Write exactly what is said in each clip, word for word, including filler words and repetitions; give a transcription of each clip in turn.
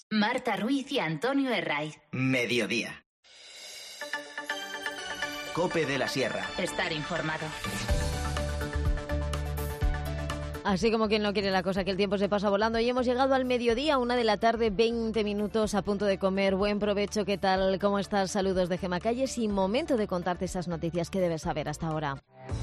Marta Ruiz y Antonio Herraiz. Mediodía. COPE de la Sierra. Estar informado. Así como quien no quiere la cosa, que el tiempo se pasa volando y hemos llegado al mediodía, una de la tarde, veinte minutos a punto de comer. Buen provecho, ¿qué tal? ¿Cómo estás? Saludos de Gemma Calles y momento de contarte esas noticias que debes saber hasta ahora.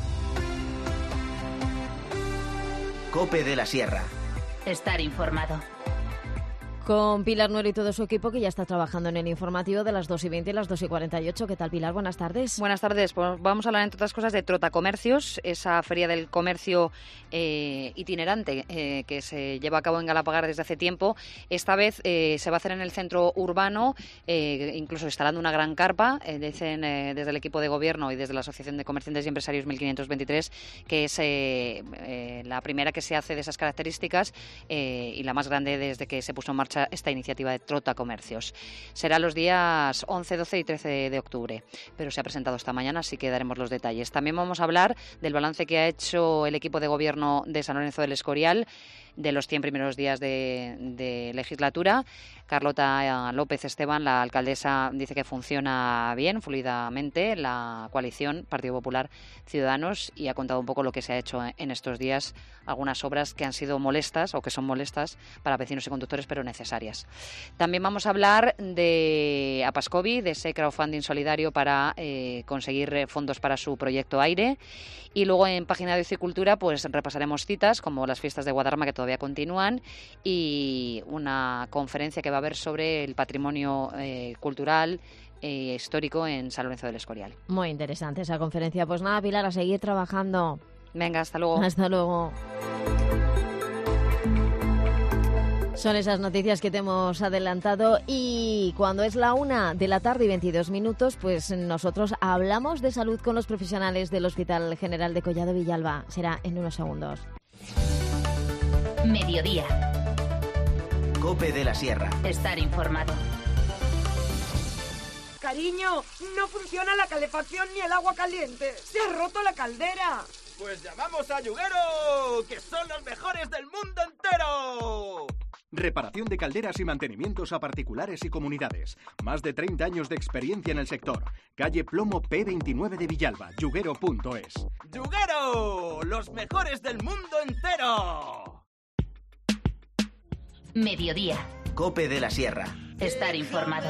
COPE de la Sierra. Estar informado. Con Pilar Nuero y todo su equipo, que ya está trabajando en el informativo de las dos y veinte y las dos y cuarenta y ocho. ¿Qué tal, Pilar? Buenas tardes. Buenas tardes. Pues vamos a hablar, entre otras cosas, de Trotacomercios, esa feria del comercio eh, itinerante eh, que se lleva a cabo en Galapagar desde hace tiempo. Esta vez eh, se va a hacer en el centro urbano, eh, incluso instalando una gran carpa. Eh, dicen eh, desde el equipo de gobierno y desde la Asociación de Comerciantes y Empresarios mil quinientos veintitrés que es eh, eh, la primera que se hace de esas características eh, y la más grande desde que se puso en marcha esta iniciativa de Trotacomercios. Será los días once, doce y trece de octubre, pero se ha presentado esta mañana, así que daremos los detalles. También vamos a hablar del balance que ha hecho el equipo de gobierno de San Lorenzo del Escorial de los cien primeros días de, de legislatura. Carlota López Esteban, la alcaldesa, dice que funciona bien, fluidamente, la coalición Partido Popular Ciudadanos, y ha contado un poco lo que se ha hecho en estos días, algunas obras que han sido molestas o que son molestas para vecinos y conductores, pero necesarias. También vamos a hablar de Apascovi, de ese crowdfunding solidario para eh, conseguir fondos para su proyecto Aire. Y luego en Página de Ocio y Cultura pues repasaremos citas como las fiestas de Guadarrama, que todavía continúan, y una conferencia que va a haber sobre el patrimonio eh, cultural e histórico en San Lorenzo del Escorial. Muy interesante esa conferencia. Pues nada, Pilar, a seguir trabajando. Venga, hasta luego. Hasta luego. Son esas noticias que te hemos adelantado, y cuando es la una de la tarde y veintidós minutos, pues nosotros hablamos de salud con los profesionales del Hospital General de Collado Villalba. Será en unos segundos. Mediodía. COPE de la Sierra. Estar informado. Cariño, no funciona la calefacción ni el agua caliente. Se ha roto la caldera. Pues llamamos a Yuguero, que son los mejores del mundo entero. Reparación de calderas y mantenimientos a particulares y comunidades. Más de treinta años de experiencia en el sector. Calle Plomo P veintinueve de Villalba, yuguero punto es. ¡Yuguero! ¡Los mejores del mundo entero! Mediodía. COPE de la Sierra. Estar informado.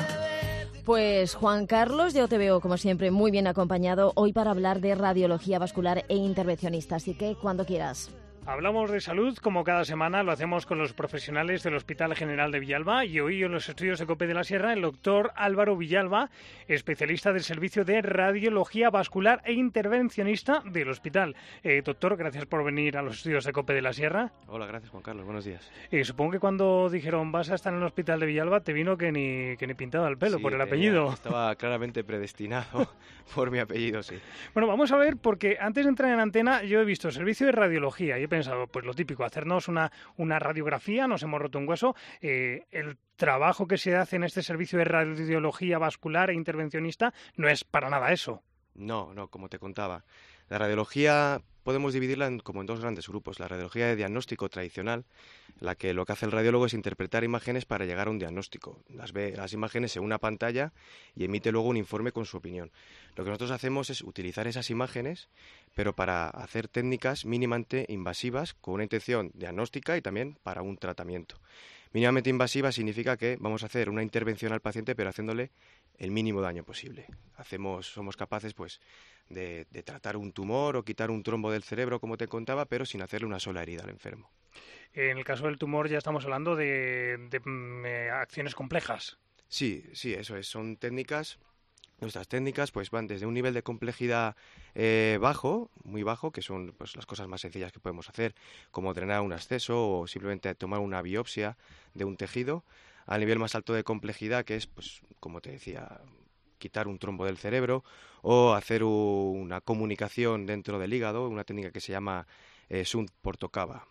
Pues Juan Carlos, yo te veo como siempre muy bien acompañado hoy para hablar de radiología vascular e intervencionista, así que cuando quieras. Hablamos de salud como cada semana, lo hacemos con los profesionales del Hospital General de Villalba, y hoy en los estudios de COPE de la Sierra el doctor Álvaro Villalba, especialista del servicio de radiología vascular e intervencionista del hospital. Eh, doctor, gracias por venir a los estudios de COPE de la Sierra. Hola, gracias Juan Carlos, buenos días. Eh, supongo que cuando dijeron vas a estar en el Hospital de Villalba te vino que ni, que ni pintado el pelo, sí, por el tenía, apellido. Estaba claramente predestinado por mi apellido, sí. Bueno, vamos a ver, porque antes de entrar en antena yo he visto servicio de radiología y he pensado, pues lo típico, hacernos una, una radiografía, nos hemos roto un hueso. Eh, el trabajo que se hace en este servicio de radiología vascular e intervencionista no es para nada eso. No, no, como te contaba. La radiología podemos dividirla en, como en dos grandes grupos. La radiología de diagnóstico tradicional, la que lo que hace el radiólogo es interpretar imágenes para llegar a un diagnóstico. Las ve las imágenes en una pantalla y emite luego un informe con su opinión. Lo que nosotros hacemos es utilizar esas imágenes, pero para hacer técnicas mínimamente invasivas con una intención diagnóstica y también para un tratamiento. Mínimamente invasiva significa que vamos a hacer una intervención al paciente, pero haciéndole el mínimo daño posible. Hacemos, somos capaces, pues, de, de tratar un tumor o quitar un trombo del cerebro, como te contaba, pero sin hacerle una sola herida al enfermo. En el caso del tumor ya estamos hablando de, de, de acciones complejas. Sí, sí, eso es. Son técnicas. Nuestras técnicas pues van desde un nivel de complejidad eh, bajo, muy bajo, que son pues las cosas más sencillas que podemos hacer, como drenar un absceso o simplemente tomar una biopsia de un tejido, al nivel más alto de complejidad, que es, pues como te decía, quitar un trombo del cerebro o hacer un, una comunicación dentro del hígado, una técnica que se llama eh, Shunt Portocava.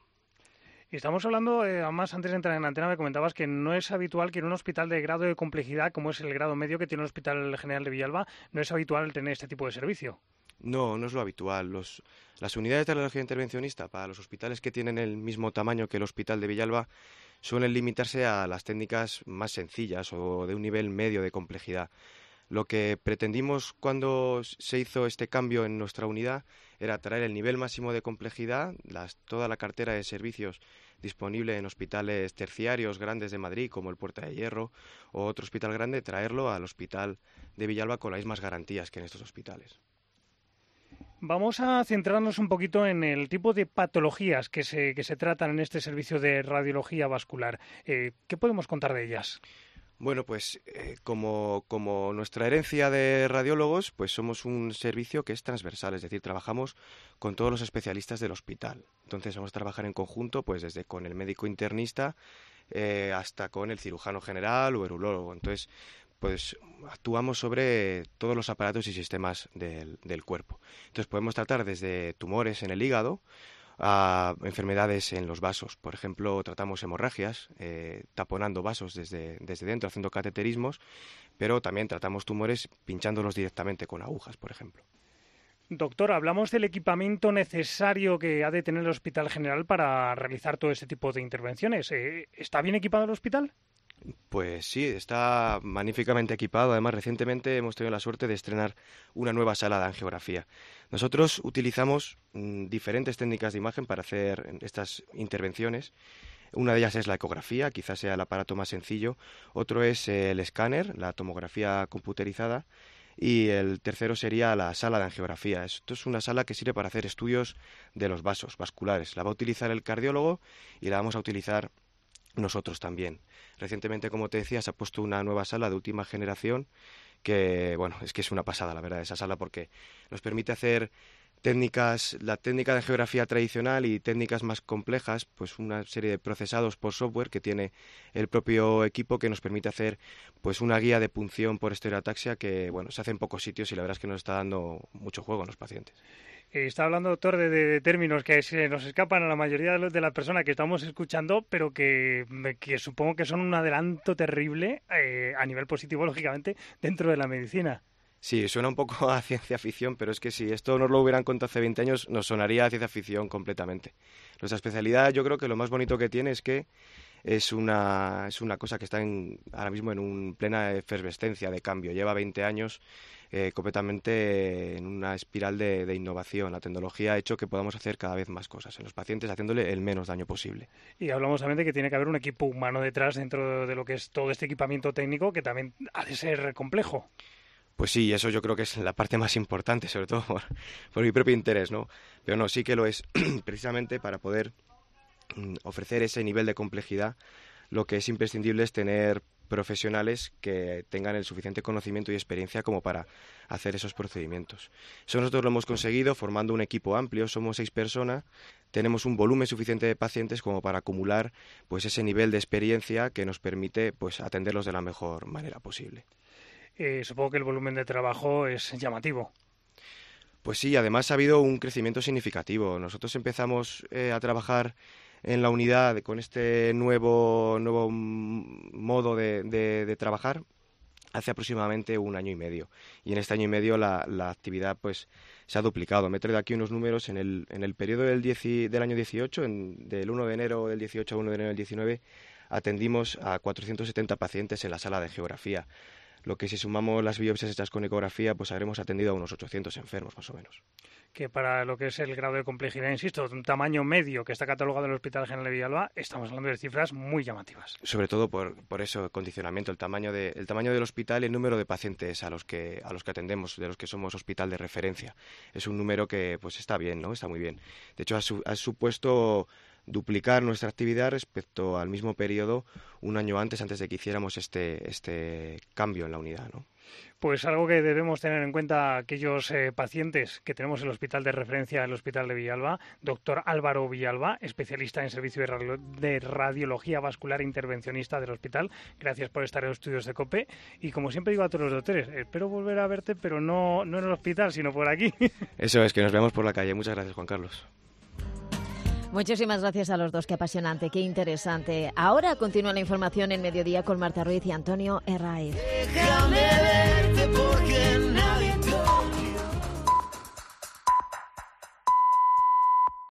Y estamos hablando, eh, además, antes de entrar en antena me comentabas que no es habitual que en un hospital de grado de complejidad, como es el grado medio que tiene el Hospital General de Villalba, no es habitual tener este tipo de servicio. No, no es lo habitual. Los, las unidades de radiología intervencionista para los hospitales que tienen el mismo tamaño que el Hospital de Villalba suelen limitarse a las técnicas más sencillas o de un nivel medio de complejidad. Lo que pretendimos cuando se hizo este cambio en nuestra unidad era traer el nivel máximo de complejidad, las, toda la cartera de servicios disponible en hospitales terciarios grandes de Madrid, como el Puerta de Hierro o otro hospital grande, traerlo al hospital de Villalba con las mismas garantías que en estos hospitales. Vamos a centrarnos un poquito en el tipo de patologías que se, que se tratan en este servicio de radiología vascular. Eh, ¿Qué podemos contar de ellas? Bueno, pues eh, como, como nuestra herencia de radiólogos, pues somos un servicio que es transversal, es decir, trabajamos con todos los especialistas del hospital. Entonces vamos a trabajar en conjunto, pues desde con el médico internista eh, hasta con el cirujano general o urologo. Entonces, pues actuamos sobre todos los aparatos y sistemas del, del cuerpo. Entonces podemos tratar desde tumores en el hígado a enfermedades en los vasos. Por ejemplo, tratamos hemorragias, eh, taponando vasos desde, desde dentro, haciendo cateterismos, pero también tratamos tumores pinchándolos directamente con agujas, por ejemplo. Doctor, hablamos del equipamiento necesario que ha de tener el Hospital General para realizar todo este tipo de intervenciones. Eh, ¿Está bien equipado el hospital? Pues sí, está magníficamente equipado. Además, recientemente hemos tenido la suerte de estrenar una nueva sala de angiografía. Nosotros utilizamos mm, diferentes técnicas de imagen para hacer estas intervenciones. Una de ellas es la ecografía, quizás sea el aparato más sencillo. Otro es el escáner, la tomografía computerizada. Y el tercero sería la sala de angiografía. Esto es una sala que sirve para hacer estudios de los vasos vasculares. La va a utilizar el cardiólogo y la vamos a utilizar nosotros también. Recientemente, como te decía, se ha puesto una nueva sala de última generación que, bueno, es que es una pasada, la verdad, esa sala, porque nos permite hacer técnicas, la técnica de geografía tradicional y técnicas más complejas, pues una serie de procesados por software que tiene el propio equipo que nos permite hacer pues una guía de punción por estereotaxia que, bueno, se hace en pocos sitios y la verdad es que nos está dando mucho juego a los pacientes. Está hablando, doctor, de, de términos que se nos escapan a la mayoría de, los, de las personas que estamos escuchando, pero que, que supongo que son un adelanto terrible eh, a nivel positivo, lógicamente, dentro de la medicina. Sí, suena un poco a ciencia ficción, pero es que si esto nos lo hubieran contado hace veinte años, nos sonaría a ciencia ficción completamente. Nuestra especialidad, yo creo que lo más bonito que tiene es que es una, es una cosa que está en, ahora mismo en un plena efervescencia de cambio. Lleva veinte años eh, completamente en una espiral de, de innovación. La tecnología ha hecho que podamos hacer cada vez más cosas en los pacientes, haciéndole el menos daño posible. Y hablamos también de que tiene que haber un equipo humano detrás dentro de lo que es todo este equipamiento técnico, que también ha de ser complejo. Pues sí, eso yo creo que es la parte más importante, sobre todo por, por mi propio interés, ¿no? Pero no, sí que lo es precisamente para poder ofrecer ese nivel de complejidad. Lo que es imprescindible es tener profesionales que tengan el suficiente conocimiento y experiencia como para hacer esos procedimientos. Eso nosotros lo hemos conseguido formando un equipo amplio, somos seis personas, tenemos un volumen suficiente de pacientes como para acumular pues ese nivel de experiencia que nos permite pues atenderlos de la mejor manera posible. Eh, supongo que el volumen de trabajo es llamativo. Pues sí, además ha habido un crecimiento significativo. Nosotros empezamos eh, a trabajar en la unidad con este nuevo, nuevo modo de, de, de trabajar hace aproximadamente un año y medio. Y en este año y medio la, la actividad pues se ha duplicado. Me he traído aquí unos números. En el, en el periodo del, diez, del año dieciocho, en, del uno de enero del dieciocho a uno de enero del diecinueve, atendimos a cuatrocientos setenta pacientes en la sala de geografía. Lo que si sumamos las biopsias hechas con ecografía, pues habremos atendido a unos ochocientos enfermos, más o menos. Que para lo que es el grado de complejidad, insisto, de un tamaño medio que está catalogado en el Hospital General de Villalba, estamos hablando de cifras muy llamativas. Sobre todo por, por eso, condicionamiento, el tamaño, de, el tamaño del hospital y el número de pacientes a los que a los que atendemos, de los que somos hospital de referencia. Es un número que pues está bien, ¿no? Está muy bien. De hecho, ha, su, ha supuesto duplicar nuestra actividad respecto al mismo periodo un año antes, antes de que hiciéramos este, este cambio en la unidad, ¿no? Pues algo que debemos tener en cuenta aquellos eh, pacientes que tenemos en el hospital de referencia, el Hospital de Villalba, doctor Álvaro Villalba, especialista en servicio de, radio, de radiología vascular intervencionista del hospital. Gracias por estar en los estudios de COPE. Y como siempre digo a todos los doctores, espero volver a verte, pero no, no en el hospital, sino por aquí. Eso es, que nos veamos por la calle. Muchas gracias, Juan Carlos. Muchísimas gracias a los dos, qué apasionante, qué interesante. Ahora continúa la información en Mediodía con Marta Ruiz y Antonio Herraiz. Déjame verte porque no